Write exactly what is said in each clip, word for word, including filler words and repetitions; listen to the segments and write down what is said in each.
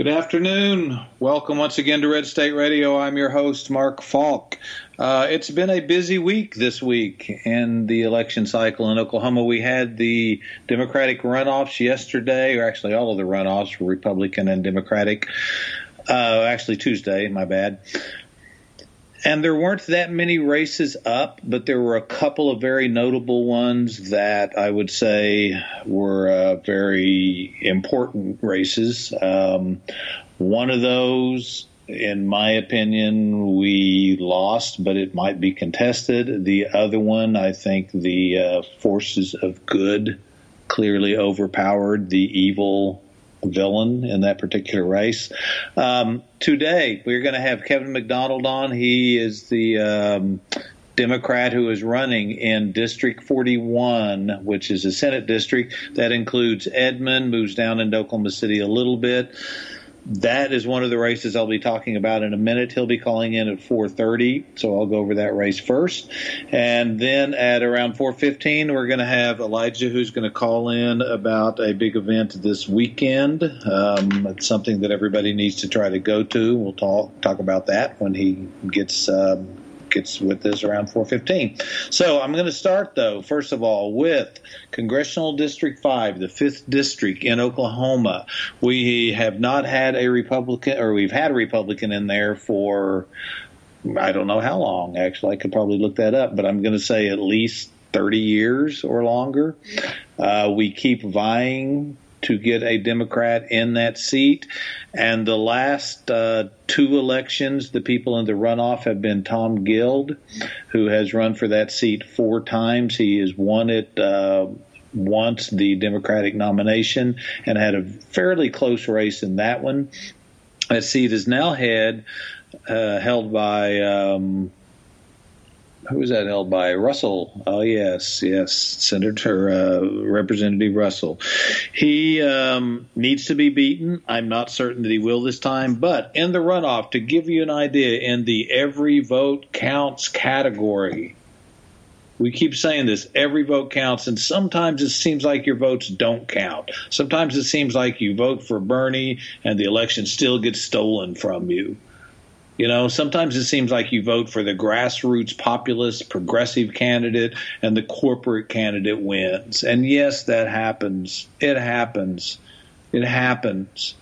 Good afternoon. Welcome once again to Red State Radio. I'm your host, Mark Falk. Uh, it's been a busy week this week in the election cycle in Oklahoma. We had the Democratic runoffs yesterday, or actually all of the runoffs were Republican and Democratic. Uh, actually Tuesday, my bad. And there weren't that many races up, but there were a couple of very notable ones that I would say were uh, very important races. Um, one of those, in my opinion, we lost, but it might be contested. The other one, I think the uh, forces of good clearly overpowered the evil villain in that particular race. Um, today, we're going to have Kevin McDonald on. He is the um, Democrat who is running in District forty-one, which is a Senate district that includes Edmond, moves down into Oklahoma City a little bit. That is one of the races I'll be talking about in a minute. He'll be calling in at four thirty, so I'll go over that race first. And then at around four fifteen, we're going to have Elijah, who's going to call in about a big event this weekend. Um, it's something that everybody needs to try to go to. We'll talk talk about that when he gets um, gets with us around four fifteen. So I'm going to start, though, first of all, with Congressional District five, the fifth district in Oklahoma. We have not had a Republican, or we've had a Republican in there for, I don't know how long, actually. I could probably look that up, but I'm going to say at least thirty years or longer. Uh, we keep vying to get a Democrat in that seat. And the last uh, two elections, the people in the runoff have been Tom Guild, who has run for that seat four times. He has won it uh, once, the Democratic nomination, and had a fairly close race in that one. That seat is now head, uh, held by... Um, Who is that held by? Russell. Oh, yes, yes, Senator uh, Representative Russell. He um, needs to be beaten. I'm not certain that he will this time. But in the runoff, to give you an idea, in the every vote counts category, we keep saying this, every vote counts, and sometimes it seems like your votes don't count. Sometimes it seems like you vote for Bernie and the election still gets stolen from you. You know, sometimes it seems like you vote for the grassroots populist progressive candidate and the corporate candidate wins. And yes, that happens. It happens. It happens.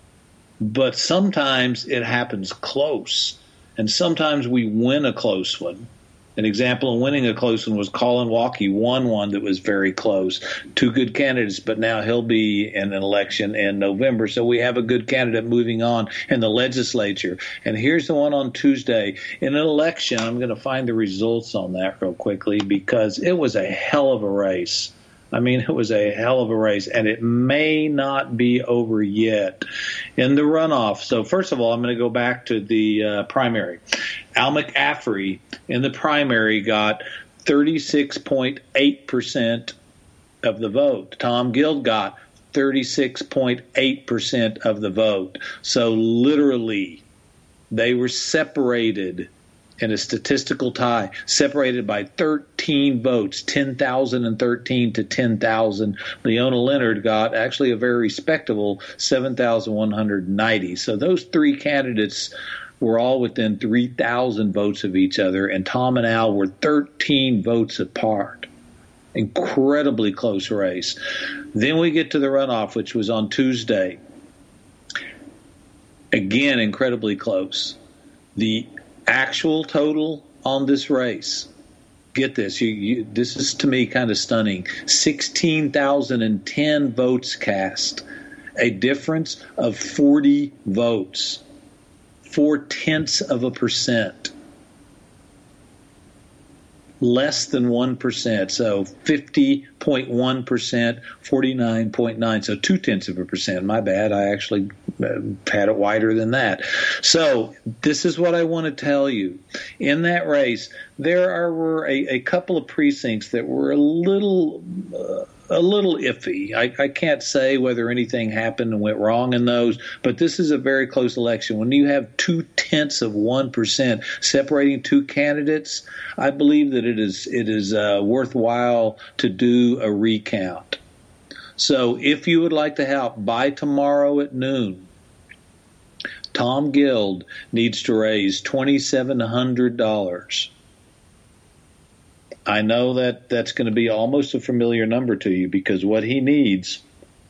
But sometimes it happens close. And sometimes we win a close one. An example of winning a close one was Colin Walkie won one that was very close. Two good candidates, but now he'll be in an election in November. So we have a good candidate moving on in the legislature. And here's the one on Tuesday. In an election, I'm going to find the results on that real quickly because it was a hell of a race. I mean, it was a hell of a race, and it may not be over yet in the runoff. So first of all, I'm going to go back to the uh, primary. Al McAfee in the primary got thirty-six point eight percent of the vote. Tom Guild got thirty-six point eight percent of the vote. So literally, they were separated in a statistical tie, separated by thirteen votes, ten thousand thirteen to ten thousand. Leona Leonard got actually a very respectable seven thousand one hundred ninety. So those three candidates were all within three thousand votes of each other, and Tom and Al were thirteen votes apart. Incredibly close race. Then we get to the runoff, which was on Tuesday. Again, incredibly close. The actual total on this race, get this, you, you, this is to me kind of stunning, sixteen thousand ten votes cast, a difference of forty votes, four-tenths of a percent, less than one percent, so fifty point one percent, forty-nine point nine, so two-tenths of a percent. My bad, I actually had it wider than that. So this is what I want to tell you. In that race, there are, were a, a couple of precincts that were a little uh, a little iffy. I, I can't say whether anything happened and went wrong in those, but this is a very close election. When you have two-tenths of one percent separating two candidates, I believe that it is it is uh, worthwhile to do a recount. So if you would like to help, by tomorrow at noon, Tom Guild needs to raise two thousand seven hundred dollars. I know that that's going to be almost a familiar number to you, because what he needs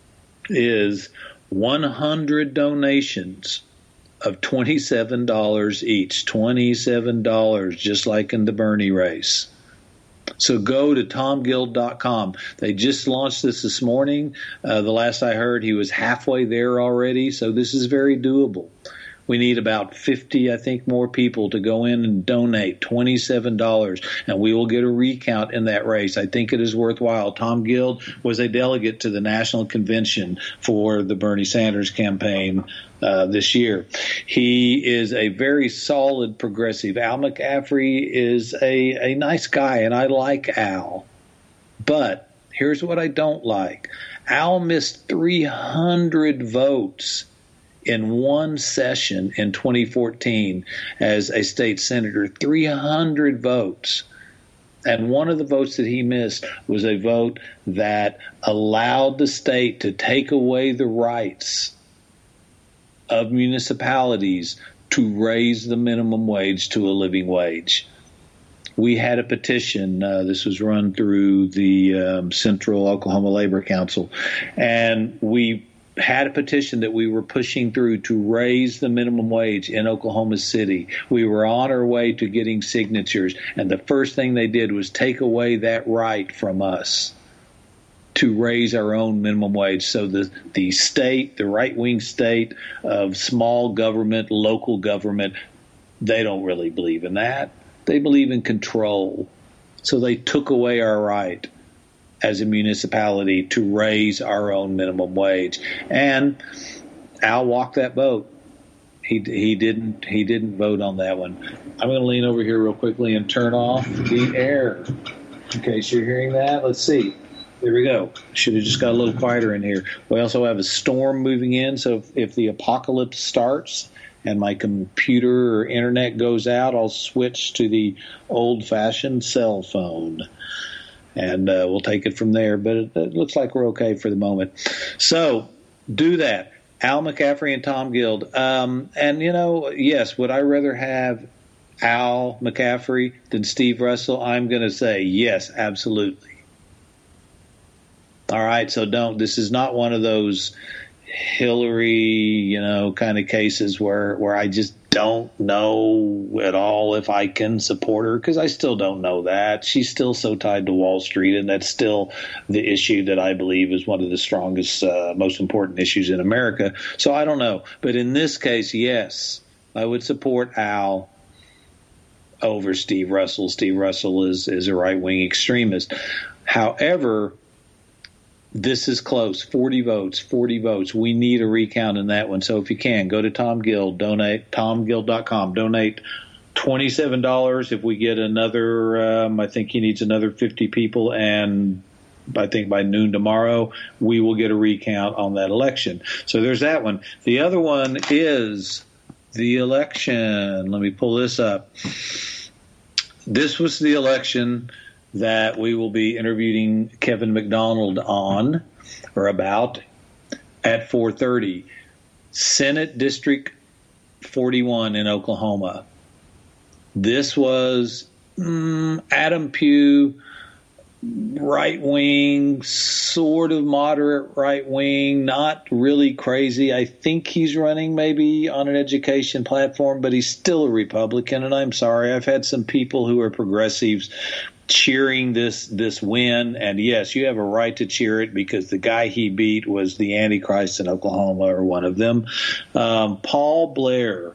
is one hundred donations of twenty-seven dollars each. twenty-seven dollars, just like in the Bernie race. So go to tom guild dot com. They just launched this this morning. Uh, the last I heard, he was halfway there already, so this is very doable. We need about fifty, I think, more people to go in and donate twenty-seven dollars, and we will get a recount in that race. I think it is worthwhile. Tom Guild was a delegate to the National Convention for the Bernie Sanders campaign uh, this year. He is a very solid progressive. Al McCaffrey is a, a nice guy, and I like Al. But here's what I don't like. Al missed three hundred votes in one session in twenty fourteen as a state senator. three hundred votes. And one of the votes that he missed was a vote that allowed the state to take away the rights of municipalities to raise the minimum wage to a living wage. We had a petition. Uh, this was run through the um, Central Oklahoma Labor Council, and we had a petition that we were pushing through to raise the minimum wage in Oklahoma City. We were on our way to getting signatures, and the first thing they did was take away that right from us to raise our own minimum wage. So the, the state, the right-wing state of small government, local government, they don't really believe in that. They believe in control. So they took away our right as a municipality to raise our own minimum wage. And Al walked that boat. He he didn't he didn't vote on that one. I'm going to lean over here real quickly and turn off the air in case you're hearing that. Let's see. There we go. Should have just got a little quieter in here. We also have a storm moving in, so if, if the apocalypse starts and my computer or internet goes out, I'll switch to the old-fashioned cell phone. And uh, we'll take it from there. But it, it looks like we're okay for the moment. So do that. Al McCaffrey and Tom Guild. Um, and, you know, yes, would I rather have Al McCaffrey than Steve Russell? I'm going to say yes, absolutely. All right, so don't. This is not one of those Hillary, you know, kind of cases where, where I just don't know at all if I can support her, because I still don't know that. She's still so tied to Wall Street, and that's still the issue that I believe is one of the strongest, uh, most important issues in America. So I don't know. But in this case, yes, I would support Al over Steve Russell. Steve Russell is, is a right-wing extremist. However, this is close. forty votes, forty votes. We need a recount in that one. So if you can, go to Tom Guild, donate, tom guild dot com, donate twenty-seven dollars. If we get another, um, I think he needs another fifty people, and I think by noon tomorrow, we will get a recount on that election. So there's that one. The other one is the election. Let me pull this up. This was the election that we will be interviewing Kevin McDonald on or about at four thirty. Senate District forty-one in Oklahoma. This was mm, Adam Pugh, right-wing, sort of moderate right-wing, not really crazy. I think he's running maybe on an education platform, but he's still a Republican, and I'm sorry. I've had some people who are progressives cheering this this win, and yes, you have a right to cheer it because the guy he beat was the Antichrist in Oklahoma, or one of them. Um, Paul Blair.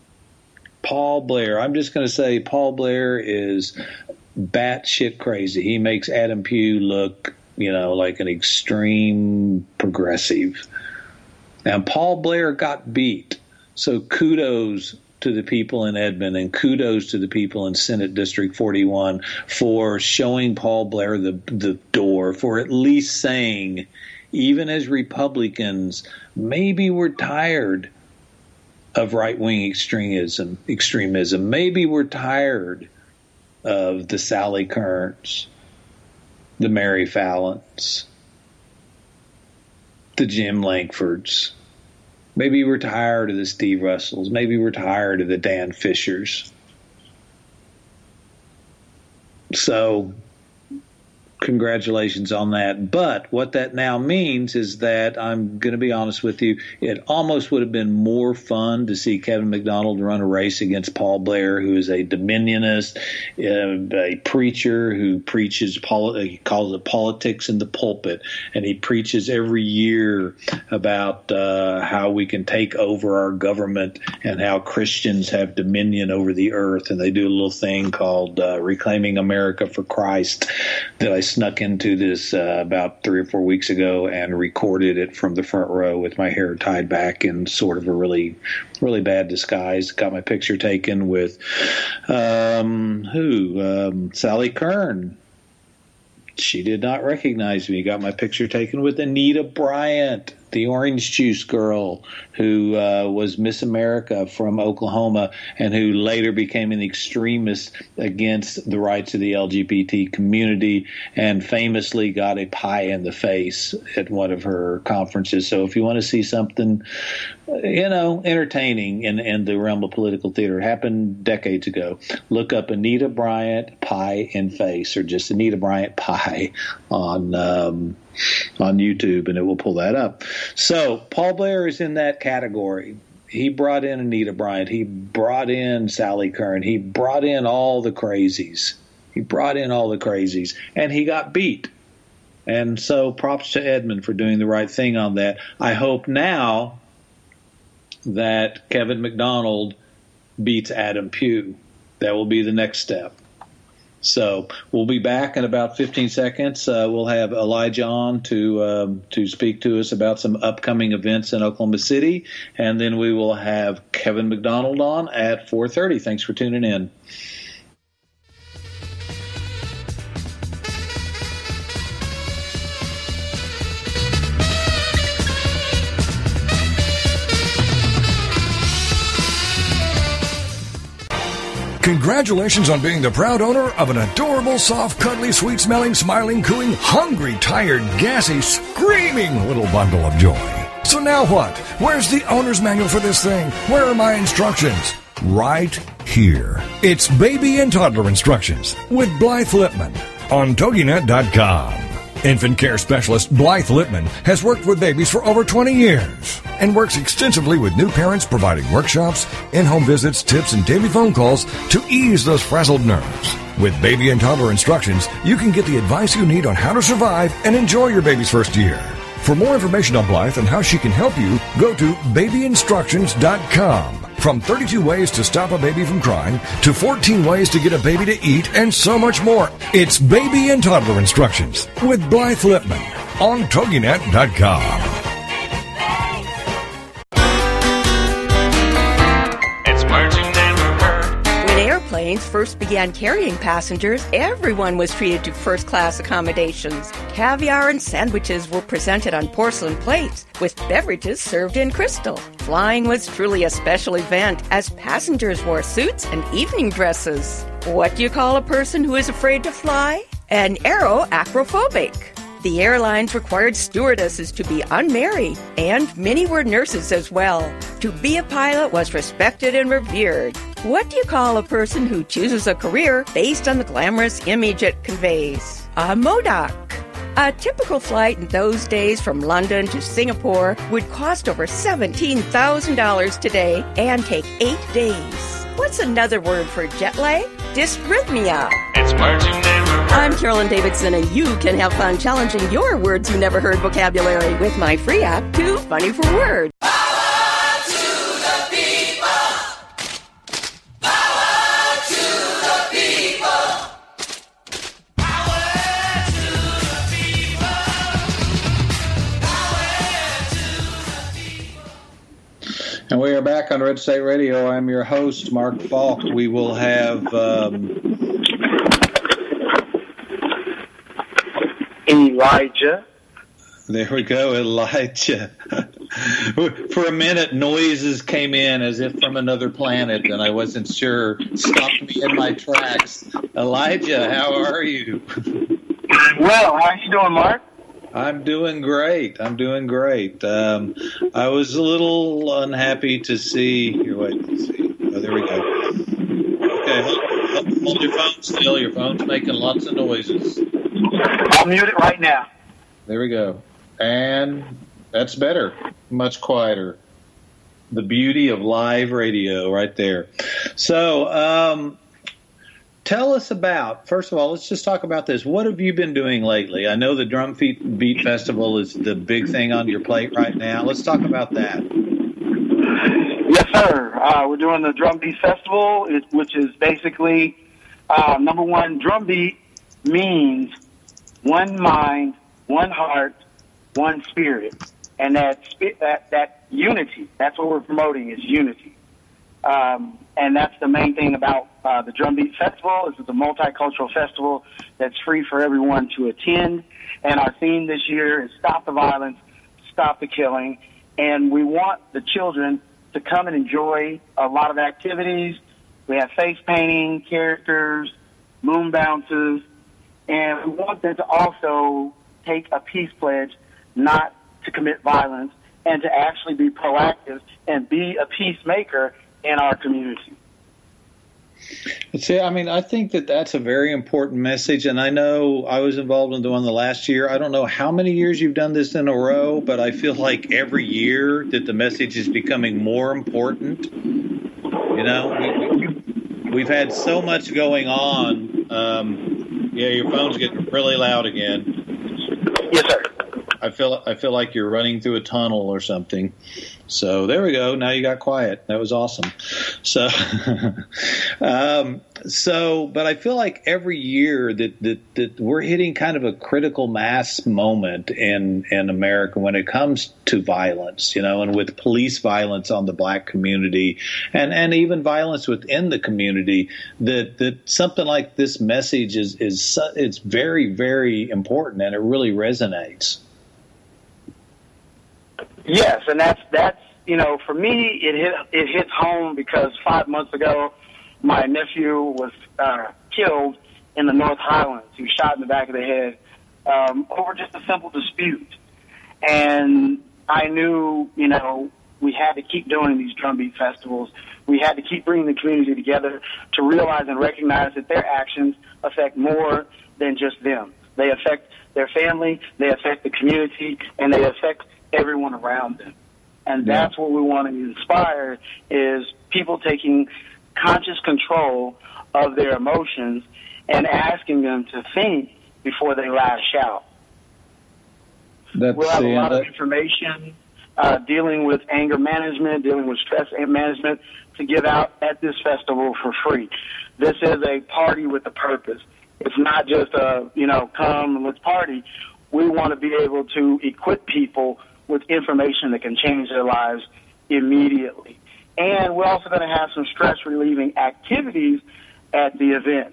Paul Blair. I'm just going to say Paul Blair is batshit crazy. He makes Adam Pugh look, you know, like an extreme progressive. Now, Paul Blair got beat, so kudos to the people in Edmond, and kudos to the people in Senate District forty-one for showing Paul Blair the the door, for at least saying, even as Republicans, maybe we're tired of right-wing extremism. Extremism. Maybe we're tired of the Sally Kerns, the Mary Fallons, the Jim Lankfords, Maybe we're tired of the Steve Russells. Maybe we're tired of the Dan Fishers. So, congratulations on that. But what that now means is that, I'm going to be honest with you, it almost would have been more fun to see Kevin McDonald run a race against Paul Blair, who is a dominionist, uh, a preacher who preaches, poli- he calls it politics in the pulpit, and he preaches every year about uh, how we can take over our government and how Christians have dominion over the earth. And they do a little thing called uh, Reclaiming America for Christ that I snuck into this uh, about three or four weeks ago and recorded it from the front row with my hair tied back in sort of a really, really bad disguise. Got my picture taken with um, who? Um, Sally Kern. She did not recognize me. Got my picture taken with Anita Bryant, the orange juice girl who uh, was Miss America from Oklahoma and who later became an extremist against the rights of the L G B T community and famously got a pie in the face at one of her conferences. So if you want to see something, you know, entertaining in, in the realm of political theater, it happened decades ago, look up Anita Bryant pie in face, or just Anita Bryant pie on um, on YouTube, and it will pull that up. So Paul Blair is in that category. He brought in Anita Bryant. He brought in Sally Kern. He brought in all the crazies. He brought in all the crazies, and he got beat. And so props to Edmund for doing the right thing on that. I hope now that Kevin McDonald beats Adam Pugh. That will be the next step. So we'll be back in about fifteen seconds. Uh, we'll have Elijah on to um, to speak to us about some upcoming events in Oklahoma City, and then we will have Kevin McDonald on at four thirty. Thanks for tuning in. Congratulations on being the proud owner of an adorable, soft, cuddly, sweet-smelling, smiling, cooing, hungry, tired, gassy, screaming little bundle of joy. So now what? Where's the owner's manual for this thing? Where are my instructions? Right here. It's Baby and Toddler Instructions with Blythe Lipman on Toginet dot com. Infant care specialist Blythe Lipman has worked with babies for over twenty years and works extensively with new parents, providing workshops, in-home visits, tips, and daily phone calls to ease those frazzled nerves. With Baby and Toddler Instructions, you can get the advice you need on how to survive and enjoy your baby's first year. For more information on Blythe and how she can help you, go to baby instructions dot com. From thirty-two ways to stop a baby from crying to fourteen ways to get a baby to eat and so much more. It's Baby and Toddler Instructions with Blythe Lipman on Toginet dot com. It's words you never heard. When airplanes first began carrying passengers, everyone was treated to first-class accommodations. Caviar and sandwiches were presented on porcelain plates, with beverages served in crystal. Flying was truly a special event, as passengers wore suits and evening dresses. What do you call a person who is afraid to fly? An aeroacrophobic. The airlines required stewardesses to be unmarried, and many were nurses as well. To be a pilot was respected and revered. What do you call a person who chooses a career based on the glamorous image it conveys? A modoc. A typical flight in those days from London to Singapore would cost over seventeen thousand dollars today and take eight days. What's another word for jet lag? Dysrhythmia. It's words you never heard. I'm Carolyn Davidson, and you can have fun challenging your words you never heard vocabulary with my free app, Too Funny for Words. And we are back on Red State Radio. I'm your host, Mark Falk. We will have um... Elijah. There we go, Elijah. For a minute, noises came in as if from another planet, and I wasn't sure. Stopped me in my tracks. Elijah, how are you? Well, how are you doing, Mark? I'm doing great. I'm doing great. Um, I was a little unhappy to see. Here, wait, let's see. Oh, there we go. Okay, hold, hold your phone still. Your phone's making lots of noises. I'll mute it right now. There we go. And that's better. Much quieter. The beauty of live radio right there. So, um, tell us about, first of all, let's just talk about this. What have you been doing lately? I know the Drum Beat, Beat Festival is the big thing on your plate right now. Let's talk about that. Yes, sir. Uh, we're doing the Drum Beat Festival, which is basically, uh, number one, drum beat means one mind, one heart, one spirit. And that, that, that unity, that's what we're promoting is unity. Um, and that's the main thing about uh, the Drum Beat Festival. This is a multicultural festival that's free for everyone to attend. And our theme this year is Stop the Violence, Stop the Killing. And we want the children to come and enjoy a lot of activities. We have face painting, characters, moon bounces, and we want them to also take a peace pledge not to commit violence and to actually be proactive and be a peacemaker in our community. See, I mean, I think that that's a very important message, and I know I was involved in the one the last year. I don't know how many years you've done this in a row, but I feel like every year that the message is becoming more important. You know, we, we, we've had so much going on. Um, yeah, your phone's getting really loud again. Yes, sir. I feel I feel like you're running through a tunnel or something. So there we go. Now you got quiet. That was awesome. So, um, so, but I feel like every year that, that, that we're hitting kind of a critical mass moment in, in America when it comes to violence, you know, and with police violence on the black community and, and even violence within the community, that, that something like this message is, is, it's very, very important and it really resonates. Yes, and that's that's you know for me it hit it hits home because five months ago my nephew was uh, killed in the North Highlands. He was shot in the back of the head um, over just a simple dispute, and I knew you know we had to keep doing these drum beat festivals. We had to keep bringing the community together to realize and recognize that their actions affect more than just them. They affect their family, they affect the community, and they affect everyone around them. And that's yeah. what we want to inspire is people taking conscious control of their emotions and asking them to think before they lash out. That's we'll have a lot that. of information uh, dealing with anger management, dealing with stress management to give out at this festival for free. This is a party with a purpose. It's not just a, you know, come and let's party. We want to be able to equip people with information that can change their lives immediately. And we're also going to have some stress-relieving activities at the event.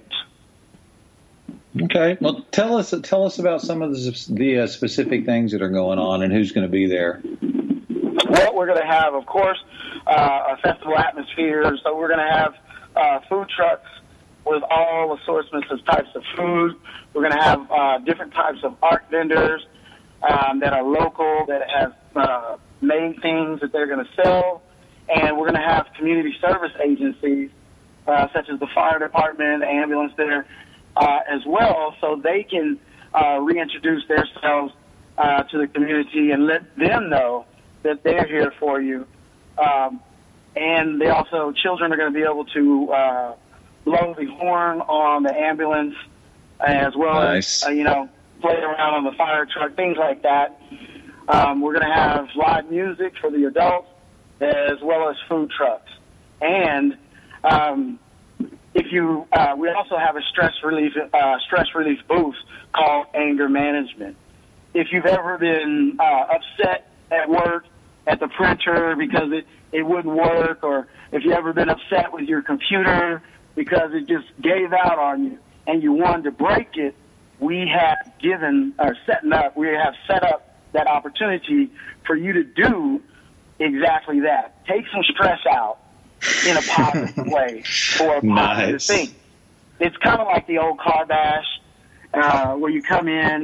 Okay. Well, tell us tell us about some of the, the uh, specific things that are going on and who's going to be there. Well, we're going to have, of course, uh, a festival atmosphere. So we're going to have uh, food trucks with all assortments of types of food. We're going to have uh, different types of art vendors Um, that are local, that have uh, made things that they're going to sell. And we're going to have community service agencies, uh, such as the fire department, the ambulance there, uh, as well, so they can uh, reintroduce themselves uh, to the community and let them know that they're here for you. Um, and they also, children are going to be able to uh, blow the horn on the ambulance as well nice. as, uh, you know, play around on the fire truck, things like that. Um, we're going to have live music for the adults as well as food trucks. And um, if you, uh, we also have a stress relief uh, stress relief booth called Anger Management. If you've ever been uh, upset at work at the printer because it, it wouldn't work, or if you've ever been upset with your computer because it just gave out on you and you wanted to break it, we have given, or setting up, we have set up that opportunity for you to do exactly that. Take some stress out in a positive way or a positive nice. thing. It's kind of like the old car bash uh, where you come in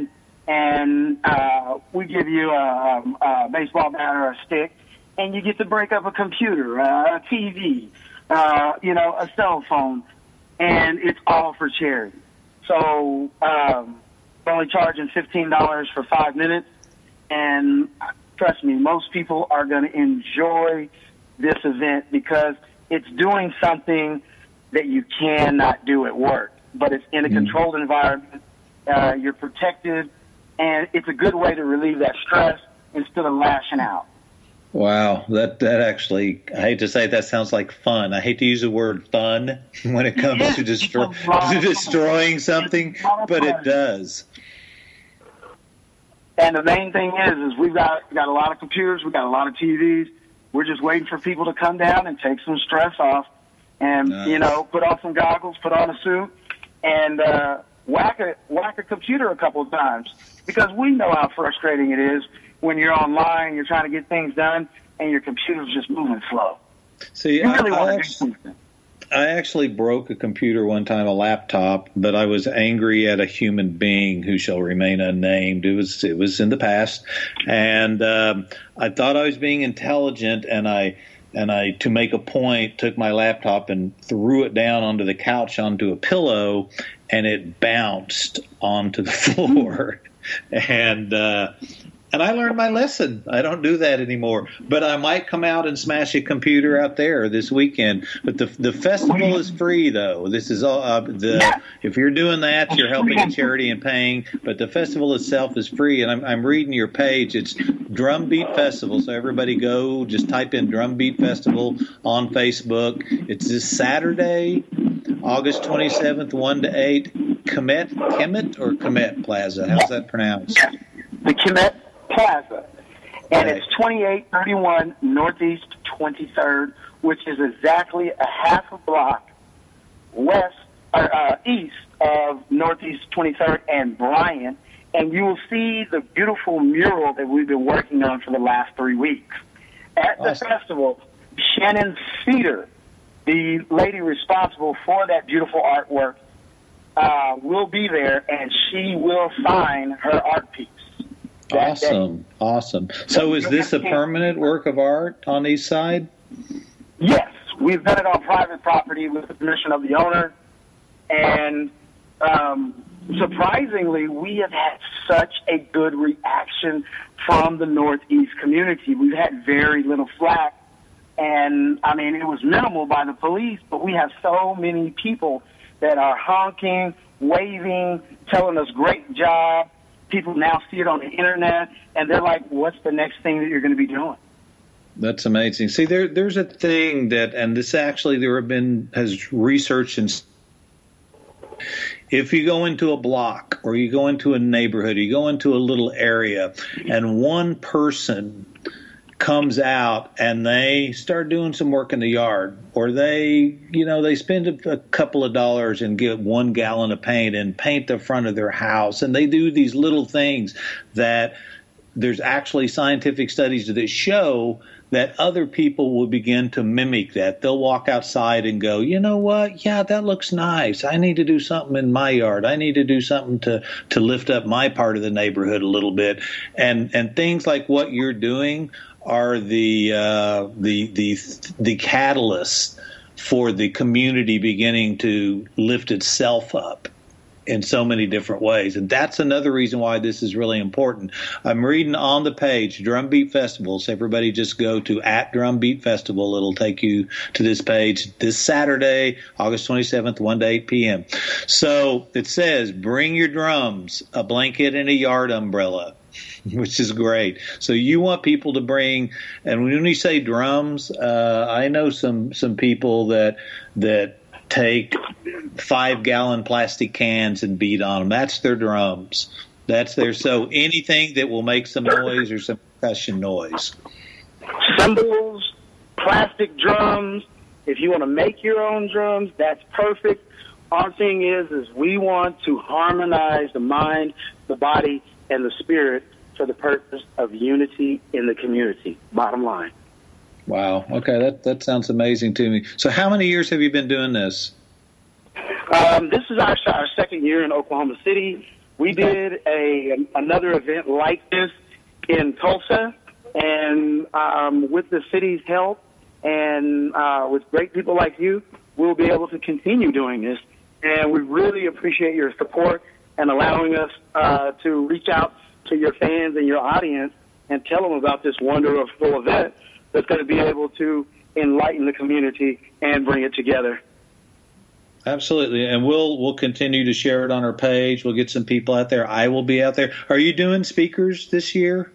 and uh, we give you a, a baseball bat or a stick, and you get to break up a computer, uh, a T V, uh, you know, a cell phone, and it's all for charity. So um, we're only charging fifteen dollars for five minutes, and trust me, most people are going to enjoy this event because it's doing something that you cannot do at work, but it's in a controlled environment. Uh, you're protected, and it's a good way to relieve that stress instead of lashing out. Wow, that that actually, I hate to say it, that sounds like fun. I hate to use the word fun when it comes Yeah, to, destroy, it's to destroying something, but it does. And the main thing is, is we've got we got a lot of computers, we've got a lot of T Vs. We're just waiting for people to come down and take some stress off, and Nice. you know, put on some goggles, put on a suit, and uh, whack a whack a computer a couple of times, because we know how frustrating it is when you're online, you're trying to get things done, and your computer's just moving slow. See, You really I, I, want to do actually, something. I actually broke a computer one time, a laptop, but I was angry at a human being who shall remain unnamed. It was it was in the past, and um, I thought I was being intelligent, and I and I, to make a point, took my laptop and threw it down onto the couch onto a pillow, and it bounced onto the floor, and. Uh, And I learned my lesson. I don't do that anymore. But I might come out and smash a computer out there this weekend. But the the festival is free, though. This is all. Uh, the if you're doing that, you're helping a charity and paying. But the festival itself is free. And I'm I'm reading your page. It's Drumbeat Festival. So everybody go. Just type in Drumbeat Festival on Facebook. It's this Saturday, August twenty-seventh, one to eight. Kemet Kemet or Kemet Plaza. How's that pronounced? The Kemet Plaza, and Right. it's twenty-eight thirty-one Northeast twenty-third, which is exactly a half a block west or uh, east of Northeast twenty-third and Bryan, and you will see the beautiful mural that we've been working on for the last three weeks. At the Awesome. festival, Shannon Cedar, the lady responsible for that beautiful artwork, uh, will be there, and she will sign her art piece. that day. Awesome, awesome. So is this a permanent work of art on East Side? Yes, we've done it on private property with the permission of the owner, and um, surprisingly, we have had such a good reaction from the Northeast community. We've had very little flack, and I mean, it was minimal by the police, but we have so many people that are honking, waving, telling us great job. People now see it on the internet, and they're like, what's the next thing that you're going to be doing? That's amazing. See, there, there's a thing that, and this actually there have been, has research and if you go into a block or you go into a neighborhood, you go into a little area, and one person comes out and they start doing some work in the yard, or they, you know, they spend a, a couple of dollars and get one gallon of paint and paint the front of their house, and they do these little things that there's actually scientific studies that show that other people will begin to mimic that. They'll walk outside and go, you know what? Yeah, that looks nice. I need to do something in my yard. I need to do something to, to lift up my part of the neighborhood a little bit. And and things like what you're doing are the uh, the the the catalyst for the community beginning to lift itself up in so many different ways. And that's another reason why this is really important. I'm reading on the page, Drumbeat Festival. So everybody just go to at Drumbeat Festival. It'll take you to this page this Saturday, August twenty-seventh, one to eight p.m. So it says, bring your drums, a blanket, and a yard umbrella, which is great. So you want people to bring, and when you say drums, uh, I know some, some people that, that, take five-gallon plastic cans and beat on them. That's their drums. That's their, so anything that will make some noise or some percussion noise. Cymbals, plastic drums. If you want to make your own drums, that's perfect. Our thing is, is we want to harmonize the mind, the body, and the spirit for the purpose of unity in the community. Bottom line. Wow. Okay, that that sounds amazing to me. So how many years have you been doing this? Um, this is our, our second year in Oklahoma City. We did a another event like this in Tulsa, and um, with the city's help and uh, with great people like you, we'll be able to continue doing this. And we really appreciate your support and allowing us uh, to reach out to your fans and your audience and tell them about this wonderful event that's going to be able to enlighten the community and bring it together. Absolutely, and we'll we'll continue to share it on our page. We'll get some people out there. I will be out there. Are you doing speakers this year?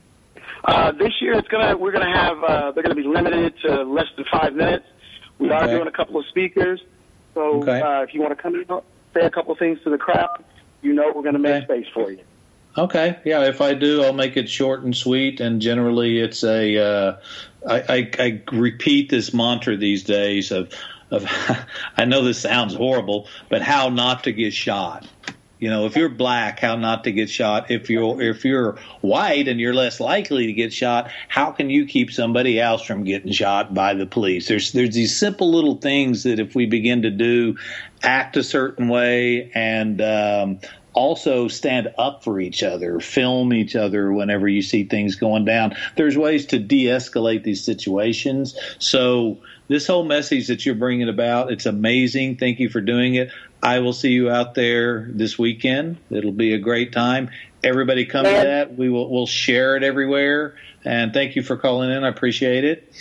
Uh, this year, it's gonna we're gonna have uh, they're gonna be limited to less than five minutes. We are Okay. doing a couple of speakers, so Okay. uh, if you want to come in, say a couple of things to the crowd, you know we're going to make Okay. space for you. Okay, yeah. If I do, I'll make it short and sweet. And generally, it's a. Uh, I, I, I repeat this mantra these days of of. I know this sounds horrible, but how not to get shot. You know, if you're black, how not to get shot. If you're if you're white and you're less likely to get shot, how can you keep somebody else from getting shot by the police? There's there's these simple little things that if we begin to do, act a certain way, and um, also stand up for each other, film each other whenever you see things going down. There's ways to de-escalate these situations. So this whole message that you're bringing about, it's amazing. Thank you for doing it. I will see you out there this weekend. It'll be a great time. Everybody come to that. We will we'll share it everywhere. And thank you for calling in. I appreciate it.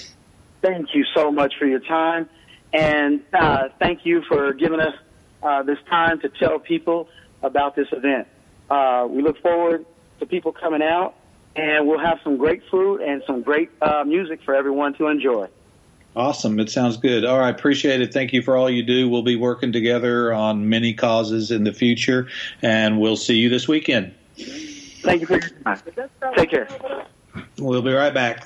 Thank you so much for your time, and uh, thank you for giving us uh, this time to tell people about this event. Uh, we look forward to people coming out, and we'll have some great food and some great uh, music for everyone to enjoy. Awesome. It sounds good. All right. Appreciate it. Thank you for all you do. We'll be working together on many causes in the future, and we'll see you this weekend. Thank you for your time. Take care. We'll be right back.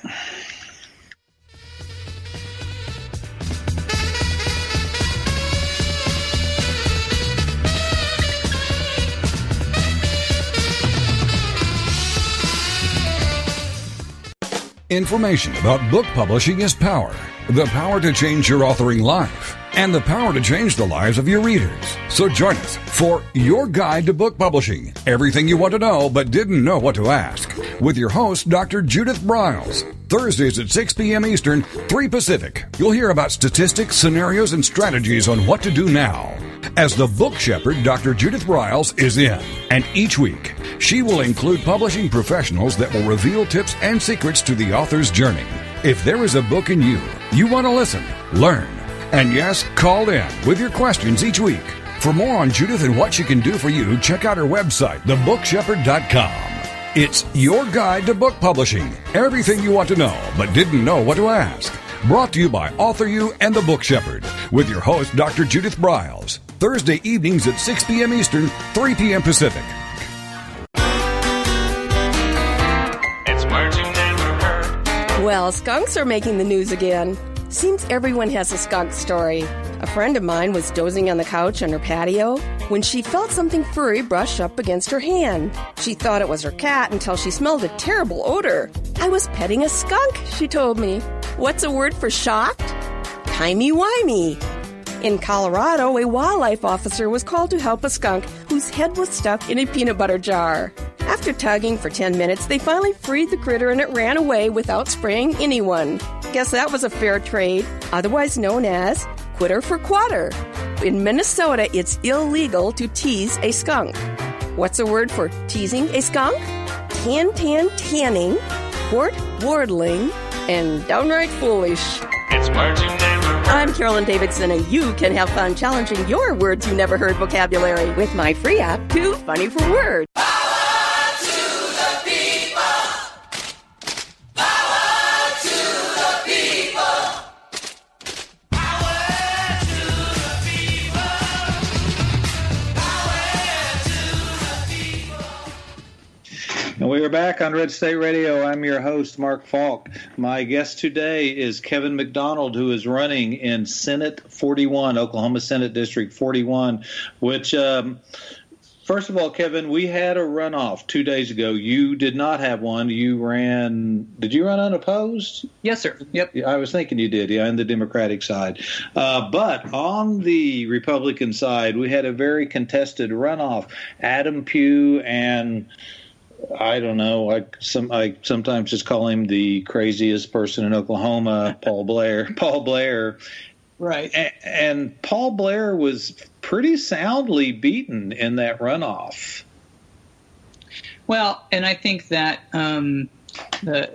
Information about book publishing is power. The power to change your authoring life and the power to change the lives of your readers. So join us for Your Guide to Book Publishing. Everything you want to know but didn't know what to ask. With your host, Doctor Judith Briles. Thursdays at six p.m. Eastern, three Pacific. You'll hear about statistics, scenarios, and strategies on what to do now. As the book shepherd, Doctor Judith Briles is in. And each week, she will include publishing professionals that will reveal tips and secrets to the author's journey. If there is a book in you, you want to listen, learn, and yes, call in with your questions each week. For more on Judith and what she can do for you, check out her website, the book shepherd dot com. It's your guide to book publishing. Everything you want to know but didn't know what to ask. Brought to you by AuthorU and The Book Shepherd with your host, Doctor Judith Briles. Thursday evenings at six p.m. Eastern, three p.m. Pacific. It's words you never heard. Well, skunks are making the news again. Seems everyone has a skunk story. A friend of mine was dozing on the couch on her patio when she felt something furry brush up against her hand. She thought it was her cat until she smelled a terrible odor. I was petting a skunk, she told me. What's a word for shocked? Timey-wimey. In Colorado, a wildlife officer was called to help a skunk whose head was stuck in a peanut butter jar. After tugging for ten minutes, they finally freed the critter and it ran away without spraying anyone. Guess that was a fair trade, otherwise known as quitter for quatter. In Minnesota, it's illegal to tease a skunk. What's a word for teasing a skunk? Tan-tan-tanning, wart-wardling, and downright foolish. It's words you never heard. I'm Carolyn Davidson, and you can have fun challenging your words you never heard vocabulary with my free app, Too Funny for Words. And we are back on Red State Radio. I'm your host, Mark Falk. My guest today is Kevin McDonald, who is running in Senate forty-one, Oklahoma Senate District forty-one, which um, first of all, Kevin, we had a runoff two days ago. You did not have one. You ran. Did you run unopposed? Yes, sir. Yep. Yeah, I was thinking you did. Yeah, on the Democratic side. Uh, but on the Republican side, we had a very contested runoff. Adam Pugh and I don't know. I some I sometimes just call him the craziest person in Oklahoma, Paul Blair. Paul Blair. Right. And, and Paul Blair was pretty soundly beaten in that runoff. Well, and I think that um, the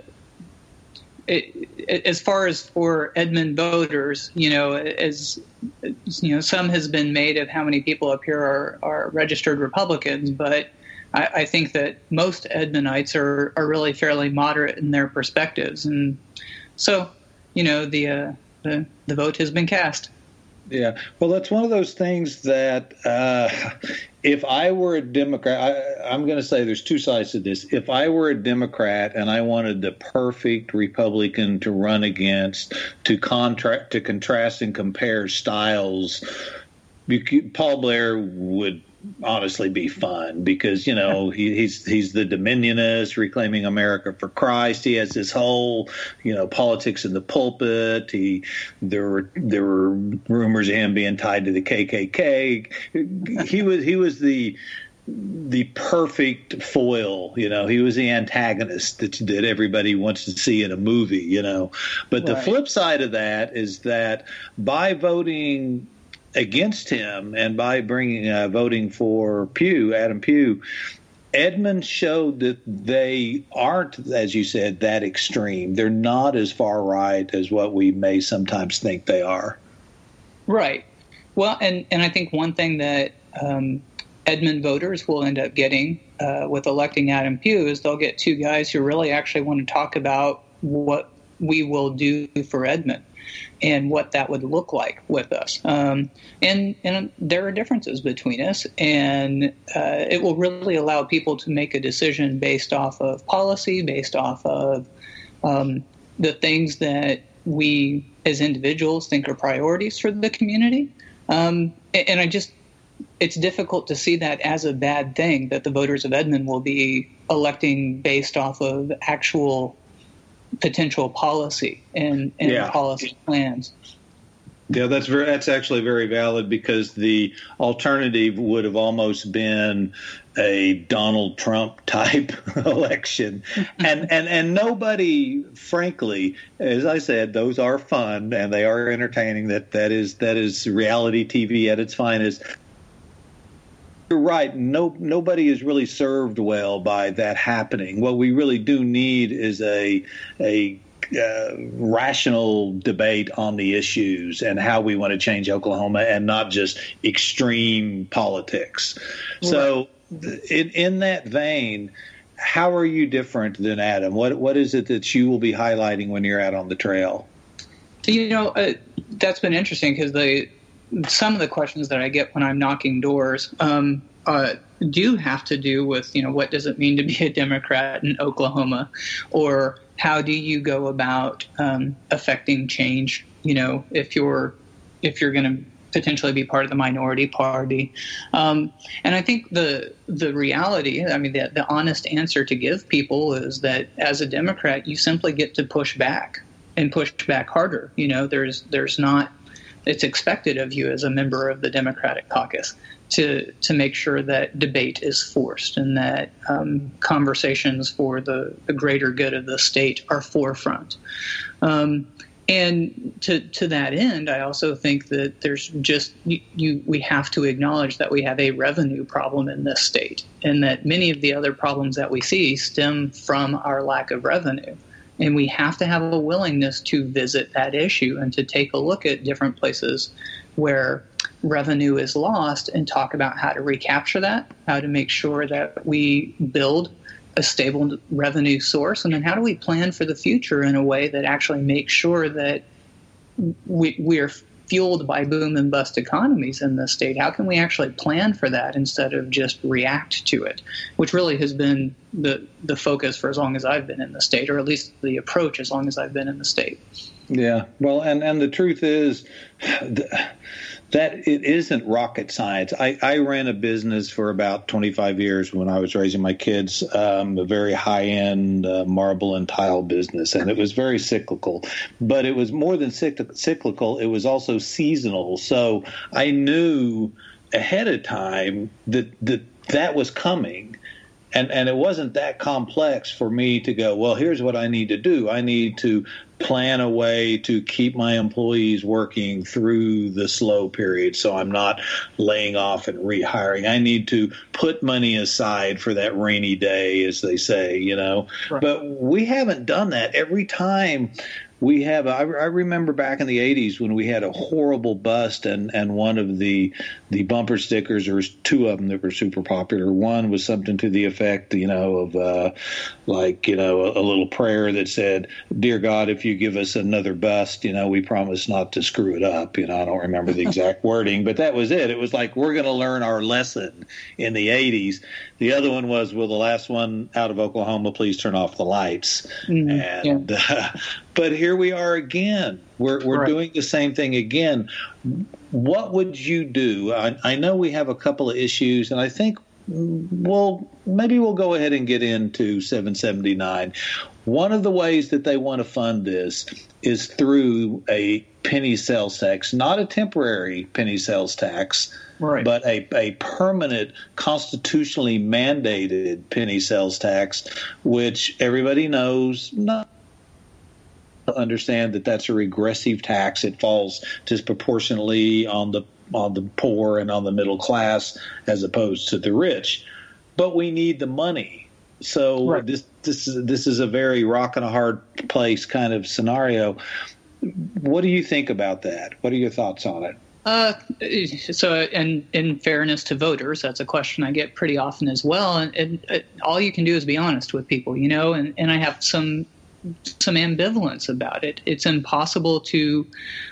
it, it, as far as for Edmond voters, you know, as you know, some has been made of how many people up here are, are registered Republicans, but I, I think that most Edmondites are, are really fairly moderate in their perspectives, and so you know the. Uh, The, the vote has been cast. Yeah. Well, that's one of those things that uh, if I were a Democrat, I, I'm going to say there's two sides to this. If I were a Democrat and I wanted the perfect Republican to run against, to contract, to contrast and compare styles, you could, Paul Blair would honestly be fun because, you know, he, he's he's the Dominionist, reclaiming America for Christ. He has this whole, you know, politics in the pulpit. He there were there were rumors of him being tied to the K K K. He was he was the the perfect foil, you know. He was the antagonist that that everybody wants to see in a movie, you know. But the right. flip side of that is that by voting against him and by bringing uh, voting for Pugh, Adam Pugh, Edmond showed that they aren't, as you said, that extreme. They're not as far right as what we may sometimes think they are. Right. Well, and, and I think one thing that um, Edmond voters will end up getting uh, with electing Adam Pugh is they'll get two guys who really actually want to talk about what we will do for Edmond and what that would look like with us. Um, and, and there are differences between us, and uh, it will really allow people to make a decision based off of policy, based off of um, the things that we as individuals think are priorities for the community. Um, and, and I just, it's difficult to see that as a bad thing, that the voters of Edmond will be electing based off of actual potential policy and, and yeah. policy plans. Yeah, that's very, that's actually very valid, because the alternative would have almost been a Donald Trump type election. And, and, and nobody, frankly, as I said, those are fun and they are entertaining. That, that is, that is reality T V at its finest. You're right. No, nobody is really served well by that happening. What we really do need is a a uh, rational debate on the issues and how we want to change Oklahoma, and not just extreme politics. Right. So, in in that vein, how are you different than Adam? What what is it that you will be highlighting when you're out on the trail? You know, uh, that's been interesting, because the some of the questions that I get when I'm knocking doors um, uh, do have to do with, you know, what does it mean to be a Democrat in Oklahoma, or how do you go about um, affecting change? You know, if you're if you're going to potentially be part of the minority party, um, and I think the the reality, I mean, the, the honest answer to give people is that as a Democrat, you simply get to push back and push back harder. You know, there's there's not. It's expected of you as a member of the Democratic caucus to to make sure that debate is forced, and that um, conversations for the, the greater good of the state are forefront. Um, and to to that end, I also think that there's just you, you we have to acknowledge that we have a revenue problem in this state, and that many of the other problems that we see stem from our lack of revenue. And we have to have a willingness to visit that issue and to take a look at different places where revenue is lost and talk about how to recapture that, how to make sure that we build a stable revenue source, and then how do we plan for the future in a way that actually makes sure that we, we are fueled by boom and bust economies in the state. How can we actually plan for that instead of just react to it, which really has been the the focus for as long as I've been in the state, or at least the approach as long as I've been in the state. Yeah, well, and, and the truth is, the, that it isn't rocket science. I, I ran a business for about twenty-five years when I was raising my kids, um, a very high-end uh, marble and tile business, and it was very cyclical. But it was more than cyclical. It was also seasonal. So I knew ahead of time that that, that was coming. And and it wasn't that complex for me to go, well, here's what I need to do. I need to plan a way to keep my employees working through the slow period so I'm not laying off and rehiring. I need to put money aside for that rainy day, as they say, you know. Right. But we haven't done that. Every time we have, I, I remember back in the eighties when we had a horrible bust, and, and one of the the bumper stickers, there was two of them that were super popular. One was something to the effect, you know, of uh, like, you know, a, a little prayer that said, "Dear God, if you give us another bust, you know, we promise not to screw it up." You know, I don't remember the exact wording, but that was it. It was like, we're going to learn our lesson in the eighties. The other one was, will the last one out of Oklahoma please turn off the lights? Mm-hmm. And yeah. uh, but here we are again. We're we're right. doing the same thing again. What would you do? I, I know we have a couple of issues, and I think, well, maybe we'll go ahead and get into seven seventy-nine. One of the ways that they want to fund this is through a penny sales tax, not a temporary penny sales tax, right. but a, a permanent, constitutionally mandated penny sales tax, which everybody knows not understand that that's a regressive tax. It falls disproportionately on the on the poor and on the middle class as opposed to the rich. But we need the money. So right. this this is this is a very rock and a hard place kind of scenario. What do you think about that? What are your thoughts on it? Uh, so, and in fairness to voters, that's a question I get pretty often as well. And, and uh, all you can do is be honest with people, you know. And, and I have some some ambivalence about it. It's impossible to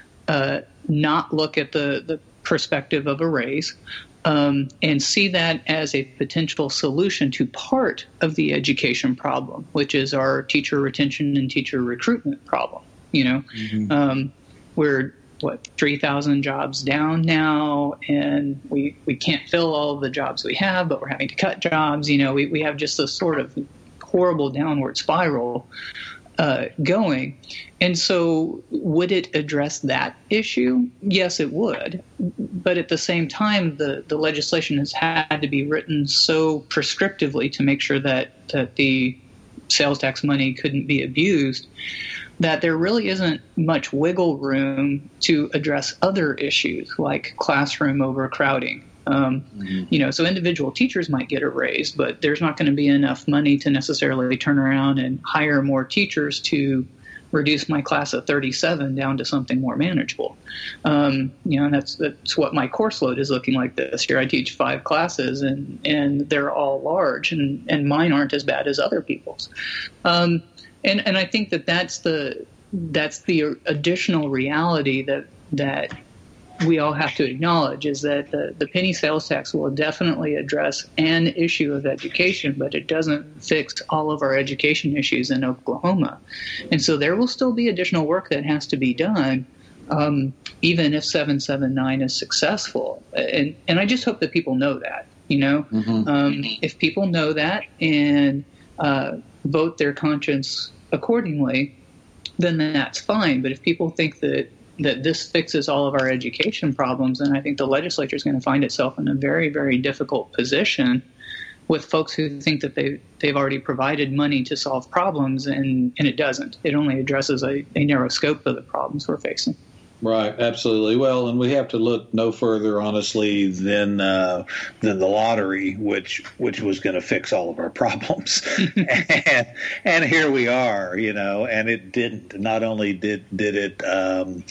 uh, not look at the the perspective of a raise um, and see that as a potential solution to part of the education problem, which is our teacher retention and teacher recruitment problem. You know, mm-hmm. um, we're what three thousand jobs down now, and we we can't fill all of the jobs we have, but we're having to cut jobs. You know, we we have just this sort of horrible downward spiral uh, going. And so would it address that issue? Yes, it would. But at the same time, the, the legislation has had to be written so prescriptively to make sure that, that the sales tax money couldn't be abused, that there really isn't much wiggle room to address other issues like classroom overcrowding. Um, mm-hmm. You know, so individual teachers might get a raise, but there's not going to be enough money to necessarily turn around and hire more teachers to reduce my class of thirty-seven down to something more manageable. Um, you know, and that's that's what my course load is looking like this year. I teach five classes, and, and they're all large, and, and mine aren't as bad as other people's. Um, and and I think that that's the that's the additional reality that that. we all have to acknowledge, is that the, the penny sales tax will definitely address an issue of education, but it doesn't fix all of our education issues in Oklahoma. And so there will still be additional work that has to be done, um, even if seven seventy-nine is successful. And, and I just hope that people know that, you know, mm-hmm. um, if people know that and uh, vote their conscience accordingly, then that's fine. But if people think that that this fixes all of our education problems, and I think the legislature is going to find itself in a very, very difficult position with folks who think that they, they've already provided money to solve problems, and, and it doesn't. It only addresses a, a narrow scope of the problems we're facing. Right, absolutely. Well, and we have to look no further, honestly, than uh, than the lottery, which which was going to fix all of our problems, and, and here we are, you know. And it didn't. Not only did did it um,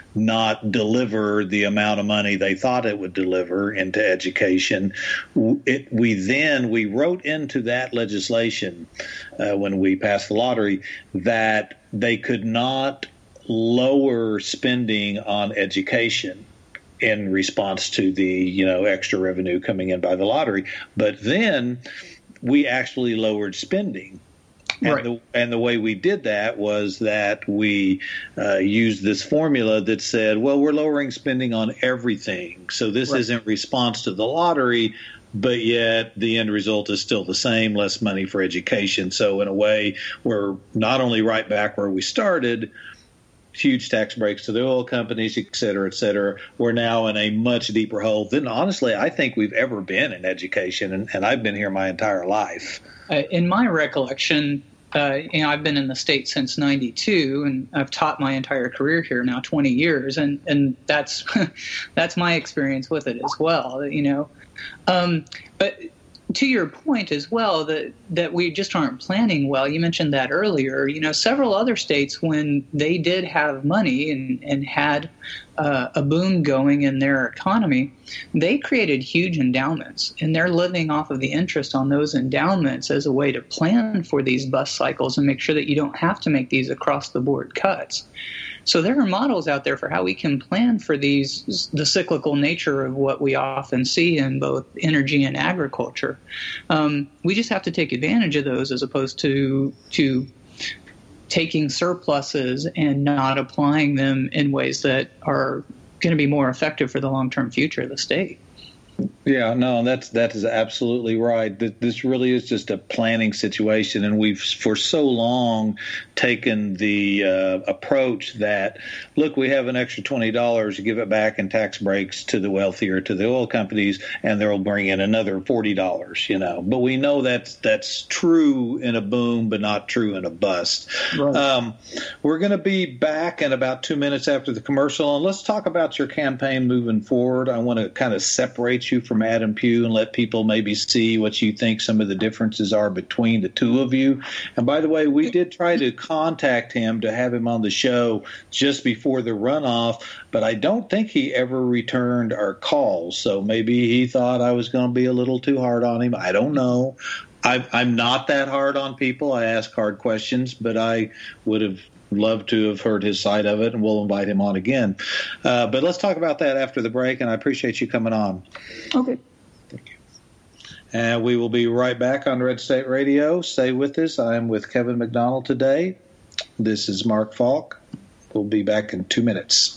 not deliver the amount of money they thought it would deliver into education, it we then we wrote into that legislation uh, when we passed the lottery that they could not lower spending on education in response to the, you know, extra revenue coming in by the lottery. But then we actually lowered spending And, Right. the, and the way we did that was that we uh, used this formula that said, well, we're lowering spending on everything. So this Right. isn't response to the lottery, but yet the end result is still the same, less money for education. So in a way, we're not only right back where we started, huge tax breaks to the oil companies, et cetera, et cetera. We're now in a much deeper hole than, honestly, I think we've ever been in education, and, and I've been here my entire life. Uh, in my recollection, uh, you know, I've been in the state since ninety-two, and I've taught my entire career here now, twenty years, and, and that's that's my experience with it as well. You know, um, but to your point as well, that that we just aren't planning well. You mentioned that earlier. You know, several other states, when they did have money and, and had uh, a boom going in their economy, they created huge endowments, and they're living off of the interest on those endowments as a way to plan for these bust cycles and make sure that you don't have to make these across-the-board cuts. So there are models out there for how we can plan for these, the cyclical nature of what we often see in both energy and agriculture. Um, we just have to take advantage of those as opposed to to taking surpluses and not applying them in ways that are going to be more effective for the long-term future of the state. Yeah, no, that's that is absolutely right. This really is just a planning situation, and we've for so long taken the uh, approach that, look, we have an extra twenty dollars, give it back in tax breaks to the wealthier, to the oil companies, and they'll bring in another forty dollars, you know. But we know that's that's true in a boom, but not true in a bust. Right. Um, we're going to be back in about two minutes after the commercial, and let's talk about your campaign moving forward. I want to kind of separate you from Adam Pugh and let people maybe see what you think some of the differences are between the two of you. And by the way, we did try to contact him to have him on the show just before the runoff, but I don't think he ever returned our calls. So maybe he thought I was going to be a little too hard on him. I don't know. I, I'm not that hard on people. I ask hard questions, but I would have loved to have heard his side of it, and we'll invite him on again. Uh, but let's talk about that after the break, and I appreciate you coming on. Okay. Thank you. And we will be right back on Red State Radio. Stay with us. I'm with Kevin McDonald today. This is Mark Falk. We'll be back in two minutes.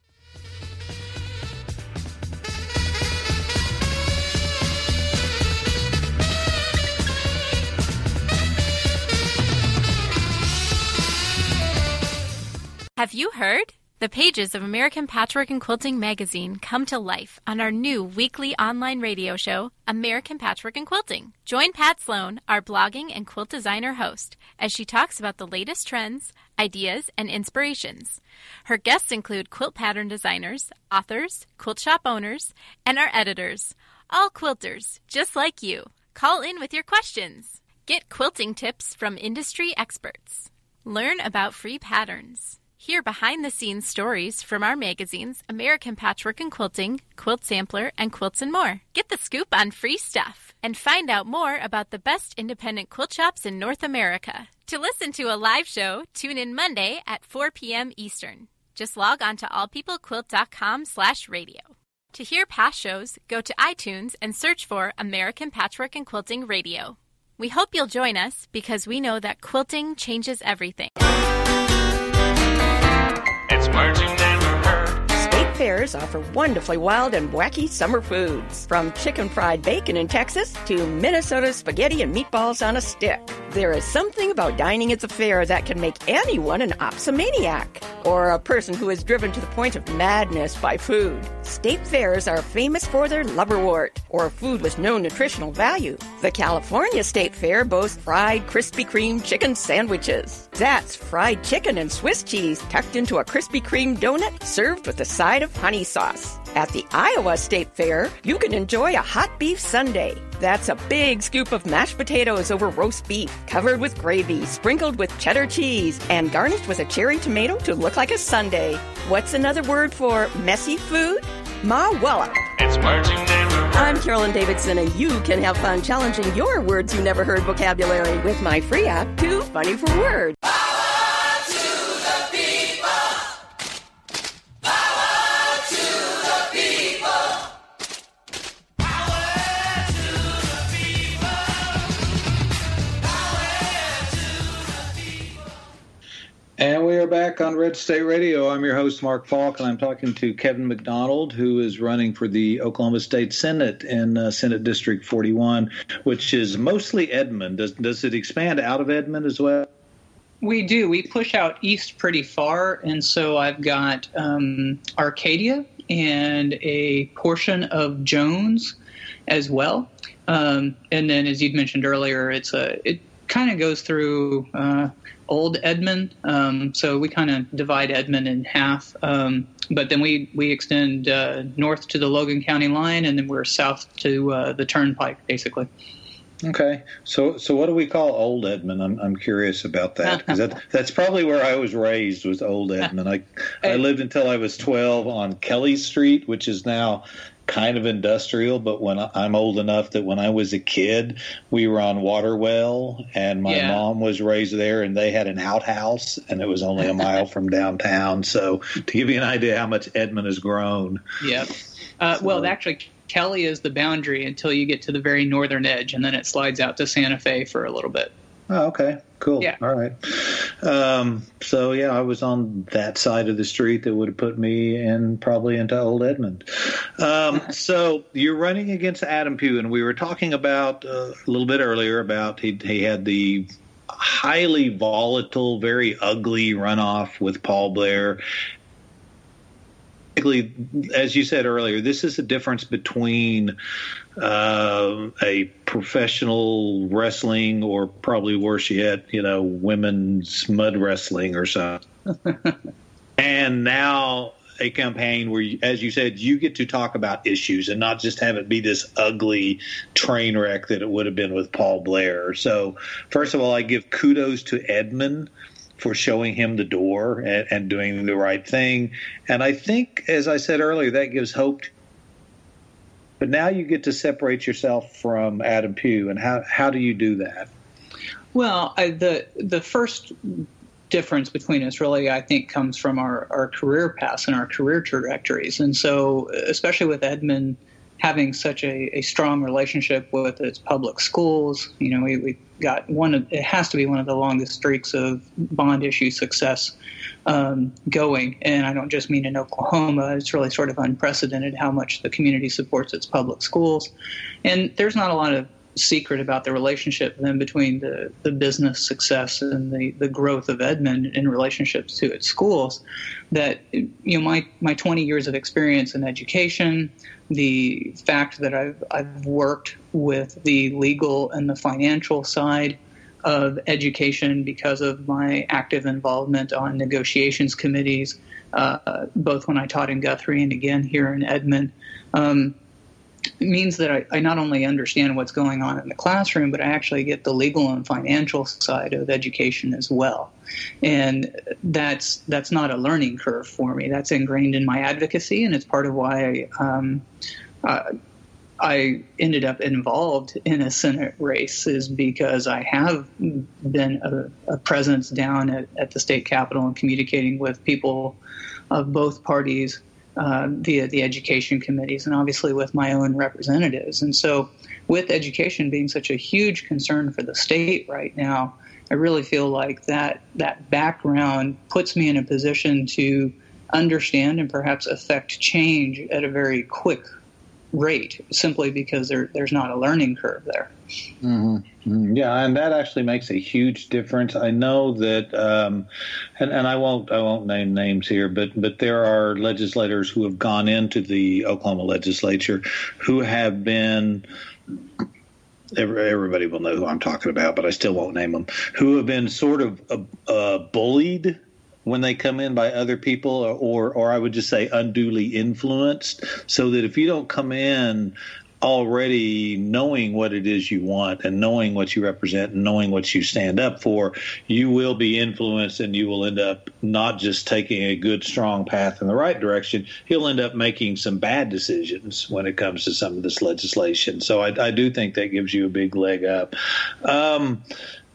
Have you heard? The pages of American Patchwork and Quilting magazine come to life on our new weekly online radio show, American Patchwork and Quilting. Join Pat Sloan, our blogging and quilt designer host, as she talks about the latest trends, ideas, and inspirations. Her guests include quilt pattern designers, authors, quilt shop owners, and our editors, all quilters, just like you. Call in with your questions. Get quilting tips from industry experts. Learn about free patterns. Hear behind-the-scenes stories from our magazines, American Patchwork and Quilting, Quilt Sampler, and Quilts and More. Get the scoop on free stuff and find out more about the best independent quilt shops in North America. To listen to a live show, tune in Monday at four p.m. Eastern. Just log on to allpeoplequilt.com slash radio. To hear past shows, go to iTunes and search for American Patchwork and Quilting Radio. We hope you'll join us because we know that quilting changes everything. It's words you never heard. State fairs offer wonderfully wild and wacky summer foods, from chicken fried bacon in Texas to Minnesota spaghetti and meatballs on a stick. There is something about dining at the fair that can make anyone an opsomaniac, or a person who is driven to the point of madness by food. State fairs are famous for their liverwort, or food with no nutritional value. The California State Fair boasts fried Krispy Kreme chicken sandwiches. That's fried chicken and Swiss cheese tucked into a Krispy Kreme donut served with a side of honey sauce. At the Iowa State Fair, you can enjoy a hot beef sundae. That's a big scoop of mashed potatoes over roast beef, covered with gravy, sprinkled with cheddar cheese, and garnished with a cherry tomato to look like a sundae. What's another word for messy food? Ma wallop. It's words you never heard. I'm Carolyn Davidson, and you can have fun challenging your words you never heard vocabulary with my free app, Too Funny for Words. back on Red State Radio. I'm your host, Mark Falk, and I'm talking to Kevin McDonald, who is running for the Oklahoma State Senate in uh, Senate District forty-one, which is mostly Edmond. Does, does it expand out of Edmond as well? We do. We push out east pretty far, and so I've got um, Arcadia and a portion of Jones as well. Um, and then, as you'd mentioned earlier, it's a it kind of goes through uh, Old Edmond, um, so we kind of divide Edmond in half. Um, but then we we extend uh, north to the Logan County line, and then we're south to uh, the Turnpike, basically. Okay, so so what do we call Old Edmond? I'm I'm curious about that because that, that's probably where I was raised, was Old Edmond. I I lived until I was twelve on Kelly Street, which is now kind of industrial, but when I, I'm old enough that when I was a kid, we were on Waterwell, and my yeah. mom was raised there, and they had an outhouse, and it was only a mile from downtown. So to give you an idea how much Edmond has grown. Yep. Uh, so, well, actually, Kelly is the boundary until you get to the very northern edge, and then it slides out to Santa Fe for a little bit. Oh, okay. Cool. Yeah. All right. Um, so, yeah, I was on that side of the street that would have put me in probably into Old Edmond. Um, so you're running against Adam Pugh, and we were talking about uh, a little bit earlier about he, he had the highly volatile, very ugly runoff with Paul Blair. As you said earlier, this is a difference between uh, a professional wrestling or probably worse yet, you know, women's mud wrestling or something. And now a campaign where, you, as you said, you get to talk about issues and not just have it be this ugly train wreck that it would have been with Paul Blair. So, first of all, I give kudos to Edmond for showing him the door and, and doing the right thing. And I think, as I said earlier, that gives hope. But now you get to separate yourself from Adam Pugh. And how, how do you do that? Well, I, the the first difference between us really, I think, comes from our, our career paths and our career trajectories. And so, especially with Edmond having such a, a strong relationship with its public schools, you know, we, we got one of, it has to be one of the longest streaks of bond issue success um, going. And I don't just mean in Oklahoma. It's really sort of unprecedented how much the community supports its public schools. And there's not a lot of secret about the relationship then between the, the business success and the, the growth of Edmond in relationships to its schools, that, you know, my, my twenty years of experience in education, the fact that I've, I've worked with the legal and the financial side of education because of my active involvement on negotiations committees, uh, both when I taught in Guthrie and again here in Edmond, um, it means that I, I not only understand what's going on in the classroom, but I actually get the legal and financial side of education as well. And that's that's not a learning curve for me. That's ingrained in my advocacy, and it's part of why um, uh, I ended up involved in a Senate race, is because I have been a, a presence down at, at the state capitol and communicating with people of both parties Uh, via the education committees and obviously with my own representatives. And so with education being such a huge concern for the state right now, I really feel like that that background puts me in a position to understand and perhaps affect change at a very quick rate, simply because there, there's not a learning curve there. Mm-hmm. Yeah, and that actually makes a huge difference. I know that, um, and, and I won't I won't name names here, but but there are legislators who have gone into the Oklahoma legislature who have been. Everybody will know who I'm talking about, but I still won't name them. Who have been sort of uh, uh, bullied when they come in by other people, or, or or I would just say unduly influenced, so that if you don't come in already knowing what it is you want and knowing what you represent and knowing what you stand up for, you will be influenced and you will end up not just taking a good, strong path in the right direction. You'll end up making some bad decisions when it comes to some of this legislation. So I, I do think that gives you a big leg up. Um,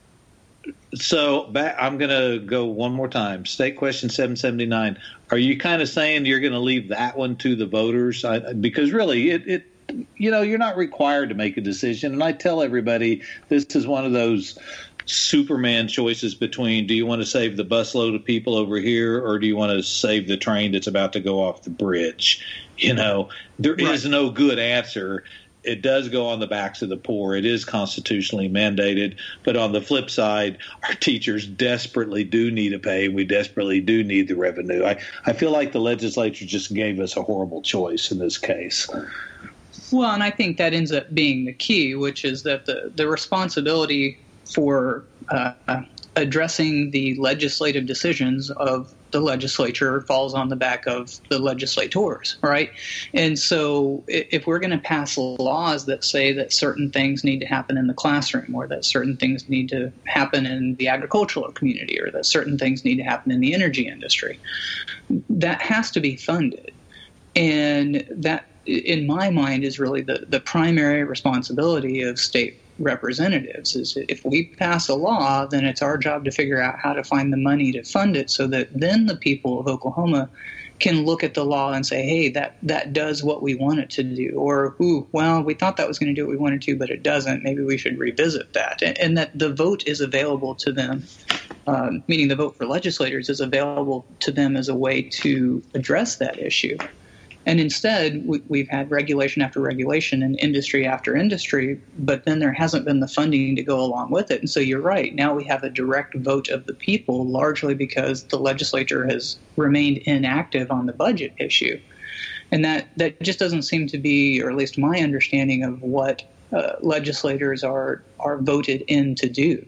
So back, I'm going to go one more time. State question seven seventy-nine. Are you kind of saying you're going to leave that one to the voters? I, because really, it, it, you know, you're not required to make a decision. And I tell everybody this is one of those Superman choices between, do you want to save the busload of people over here, or do you want to save the train that's about to go off the bridge? You know, there right. is no good answer. It does go on the backs of the poor. It is constitutionally mandated. But on the flip side, our teachers desperately do need a pay. We desperately do need the revenue. I, I feel like the legislature just gave us a horrible choice in this case. Well, and I think that ends up being the key, which is that the, the responsibility for uh, addressing the legislative decisions of the legislature falls on the back of the legislators, right? And so if we're going to pass laws that say that certain things need to happen in the classroom, or that certain things need to happen in the agricultural community, or that certain things need to happen in the energy industry, that has to be funded. And that, in my mind, is really the, the primary responsibility of state representatives. Is if we pass a law, then it's our job to figure out how to find the money to fund it, so that then the people of Oklahoma can look at the law and say, hey, that, that does what we want it to do. Or, ooh, well, we thought that was going to do what we wanted to, but it doesn't. Maybe we should revisit that. And, and that the vote is available to them, um, meaning the vote for legislators is available to them as a way to address that issue. And instead, we, we've had regulation after regulation and industry after industry, but then there hasn't been the funding to go along with it. And so you're right. Now we have a direct vote of the people, largely because the legislature has remained inactive on the budget issue. And that, that just doesn't seem to be, or at least my understanding of what uh, legislators are are voted in to do.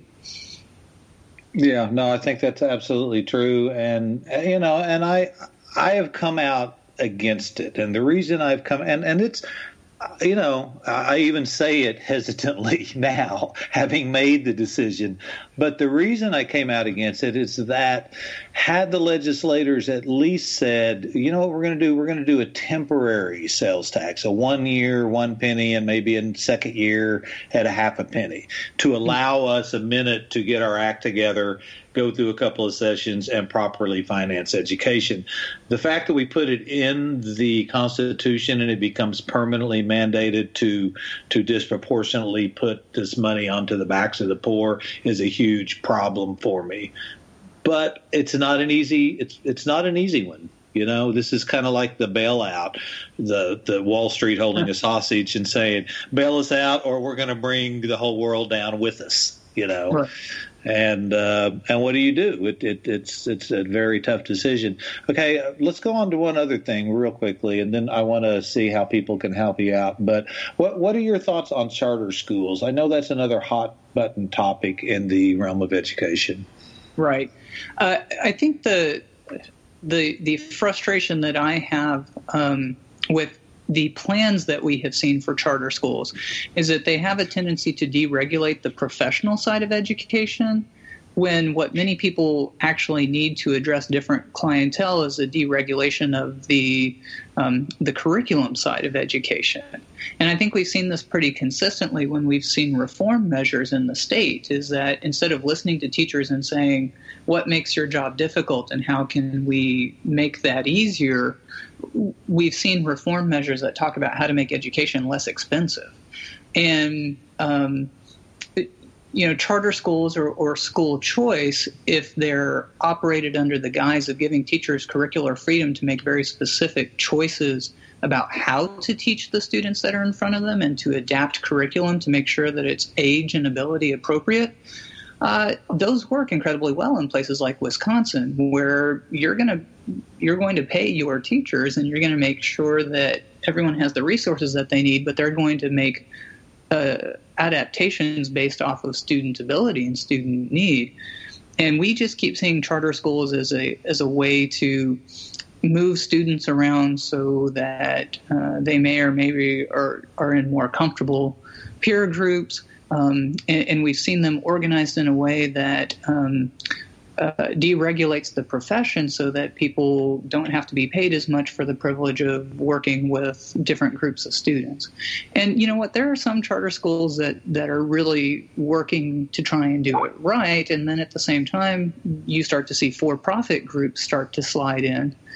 Yeah, no, I think that's absolutely true. And, you know, and I I have come out against it. And the reason I've come, and, and it's, you know, I even say it hesitantly now, having made the decision. But the reason I came out against it is that had the legislators at least said, you know what we're going to do? We're going to do a temporary sales tax, a one year, one penny, and maybe a second year at a half a penny, to allow us a minute to get our act together, go through a couple of sessions, and properly finance education. The fact that we put it in the Constitution and it becomes permanently mandated to to disproportionately put this money onto the backs of the poor is a huge problem for me. But it's not an easy it's it's not an easy one. You know, this is kind of like the bailout, the the Wall Street holding us hostage and saying, bail us out or we're going to bring the whole world down with us, you know. Right. And uh, and what do you do? It, it, it's it's a very tough decision. Okay, uh, let's go on to one other thing real quickly, and then I want to see how people can help you out. But what what are your thoughts on charter schools? I know that's another hot button topic in the realm of education. Right. Uh, I think the the the frustration that I have um, with the plans that we have seen for charter schools is that they have a tendency to deregulate the professional side of education, when what many people actually need to address different clientele is a deregulation of the um, the curriculum side of education. And I think we've seen this pretty consistently when we've seen reform measures in the state, is that instead of listening to teachers and saying, what makes your job difficult and how can we make that easier, we've seen reform measures that talk about how to make education less expensive. And, um, you know, charter schools or, or school choice, if they're operated under the guise of giving teachers curricular freedom to make very specific choices about how to teach the students that are in front of them and to adapt curriculum to make sure that it's age and ability appropriate, Uh, those work incredibly well in places like Wisconsin, where you're going to you're going to pay your teachers and you're going to make sure that everyone has the resources that they need, but they're going to make uh, adaptations based off of student ability and student need. And we just keep seeing charter schools as a as a way to move students around so that uh, they may or maybe are are in more comfortable peer groups. Um, and, and we've seen them organized in a way that um, uh, deregulates the profession so that people don't have to be paid as much for the privilege of working with different groups of students. And you know what? There are some charter schools that, that are really working to try and do it right. And then at the same time, you start to see for-profit groups start to slide in.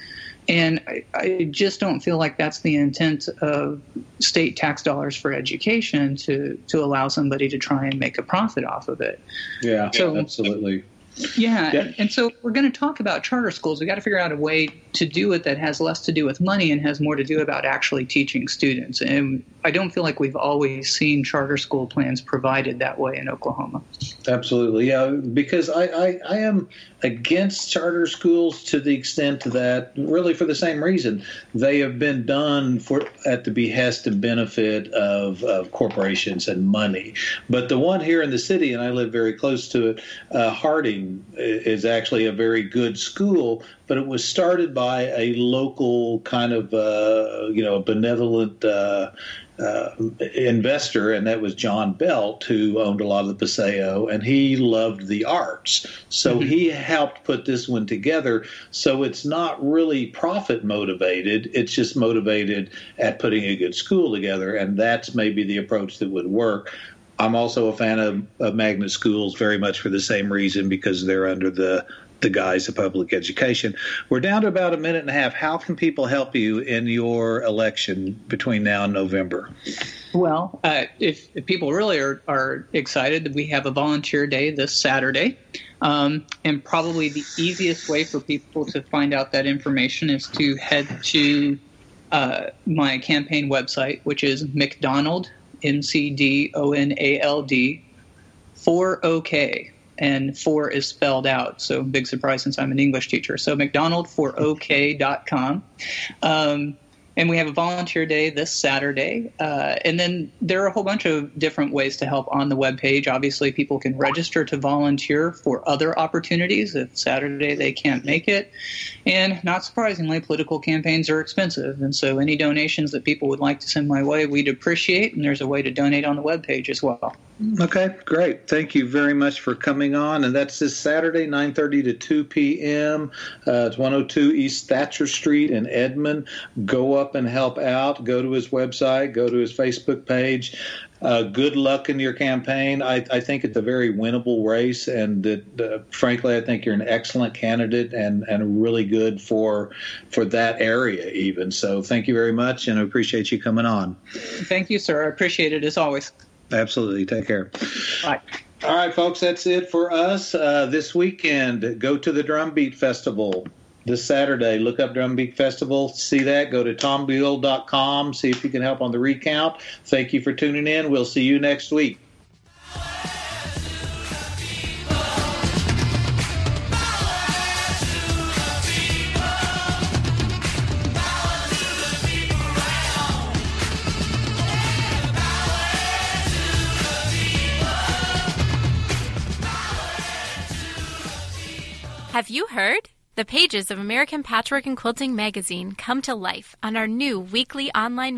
And I, I just don't feel like that's the intent of state tax dollars for education, to, to allow somebody to try and make a profit off of it. Yeah, so, absolutely. Yeah, yeah. And, and so we're going to talk about charter schools. We got to figure out a way to do it that has less to do with money and has more to do about actually teaching students. And I don't feel like we've always seen charter school plans provided that way in Oklahoma. Absolutely, yeah, because I, I, I am against charter schools to the extent that, really for the same reason, they have been done for at the behest and benefit of, of corporations and money. But the one here in the city, and I live very close to it, uh, Harding is actually a very good school, but it was started by a local kind of, uh, you know, benevolent uh, uh, investor, and that was John Belt, who owned a lot of the Paseo, and he loved the arts. So mm-hmm. he helped put this one together. So it's not really profit motivated. It's just motivated at putting a good school together, and that's maybe the approach that would work. I'm also a fan of, of magnet schools very much for the same reason, because they're under the the guise of public education. We're down to about a minute and a half. How can people help you in your election between now and November? Well, uh, if, if people really are, are excited, we have a volunteer day this Saturday. Um, and probably the easiest way for people to find out that information is to head to uh, my campaign website, which is McDonald, M C D O N A L D, four O K. And four is spelled out, so big surprise since I'm an English teacher. So McDonald four O K dot com. Um, and we have a volunteer day this Saturday. Uh, and then there are a whole bunch of different ways to help on the webpage. Obviously, people can register to volunteer for other opportunities if Saturday they can't make it. And not surprisingly, political campaigns are expensive. And so any donations that people would like to send my way, we'd appreciate. And there's a way to donate on the webpage as well. Okay, great. Thank you very much for coming on. And that's this Saturday, nine thirty to two p.m. Uh, it's one oh two East Thatcher Street in Edmond. Go up and help out. Go to his website. Go to his Facebook page. Uh, good luck in your campaign. I, I think it's a very winnable race, and that, uh, frankly, I think you're an excellent candidate and, and really good for for that area even. So thank you very much, and I appreciate you coming on. Thank you, sir. I appreciate it as always. Absolutely. Take care. Bye. All right, folks, that's it for us uh, this weekend. Go to the Drumbeat Festival this Saturday. Look up Drumbeat Festival. See that. Go to tom buell dot com. See if you can help on the recount. Thank you for tuning in. We'll see you next week. Have you heard? The pages of American Patchwork and Quilting magazine come to life on our new weekly online